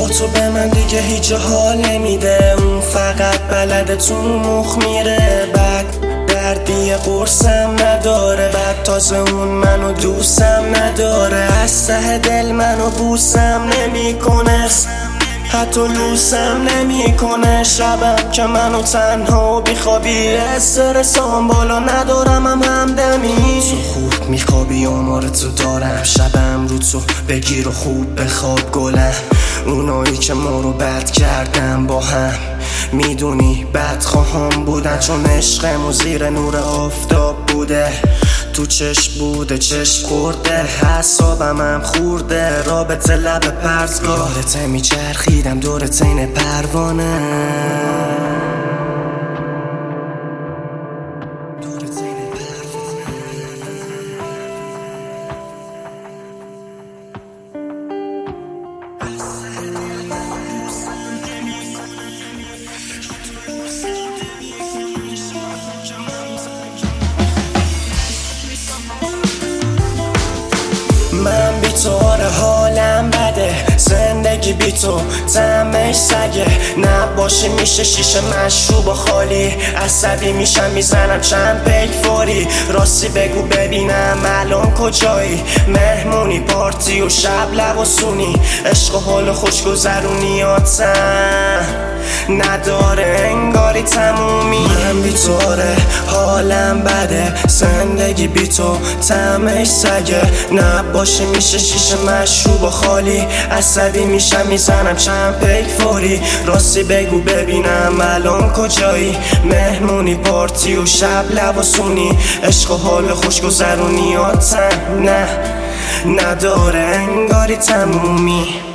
تو به من دیگه هیچ حال نمیده. اون فقط بلده تو مخ میره. بعد دردی قرصم نداره. بعد تازه اون منو دوستم نداره. از ته دل منو بوسم نمیکنه. حتی لوسم نمیکنه. شبم که منو تنها و بیخوابی استرسام بالا ندارم همدمی. تو خوب میخوابی آمار تو دارم. شبم رو تو بگیر و خوب بخواب گلم. اونایی که ما رو بد کردن با هم میدونی بدخواهم بودن. چون عشقمو زیر نور آفتاب بوده. تو چشم بوده چشم خورده. حسابم هم خورده. رابطه لب پرتگاه. یادته میچرخیدم دورت این پروانه. من بی تو حالم بده. زندگی بی تو طعمش سگه. نباشی میشه شیشه مشروب و خالی. عصبی میشم میزنم چند پیک فوری. راستی بگو ببینم الان کجایی؟ مهمونی پارتی و شب لباسونی. عشق و حال خوشگذرونیاتم نداره انگاری تمومی. من بی تو حالم بده. زندگی بی تو طعمش سگه. نباشه میشه شیشه مشروب و خالی. عصبی میشم میزنم چند پیک فوری. راستی بگو ببینم الان کجایی؟ مهمونی پارتی و شب لباسونی. عشق و حال خوشگذرونیاتم نداره انگاری تمومی.